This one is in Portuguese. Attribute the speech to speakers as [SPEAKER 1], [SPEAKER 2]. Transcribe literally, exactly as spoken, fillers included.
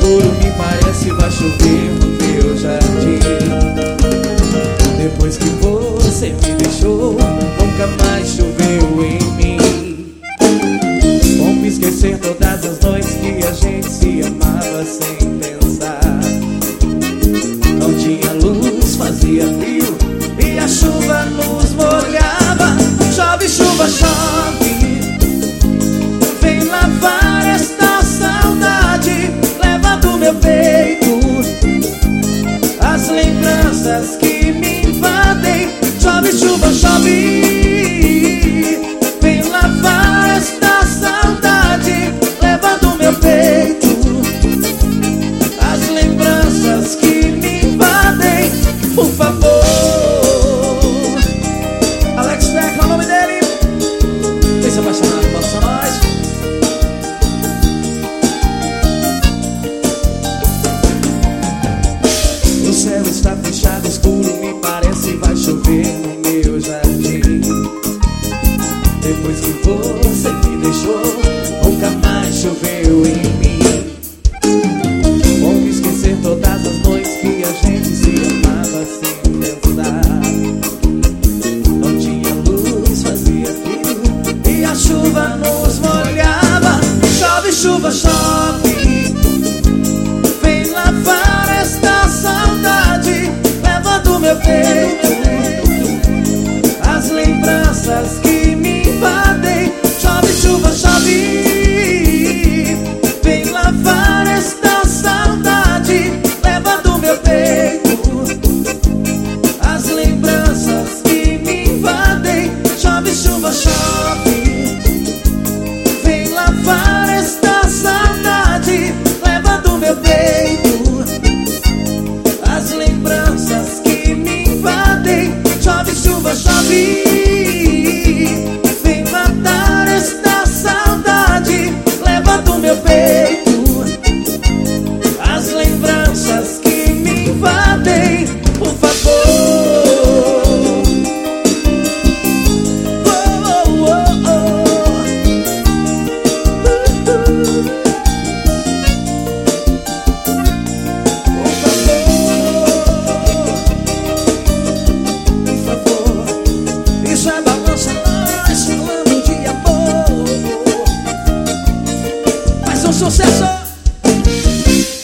[SPEAKER 1] futuro me parece vai chover no meu jardim. Depois que você me deixou, nunca mais choveu em mim. Como esquecer todas as noites que a gente se amava sem pensar. Não tinha luz, fazia frio e a chuva nos molhava. Chove, chuva, chove.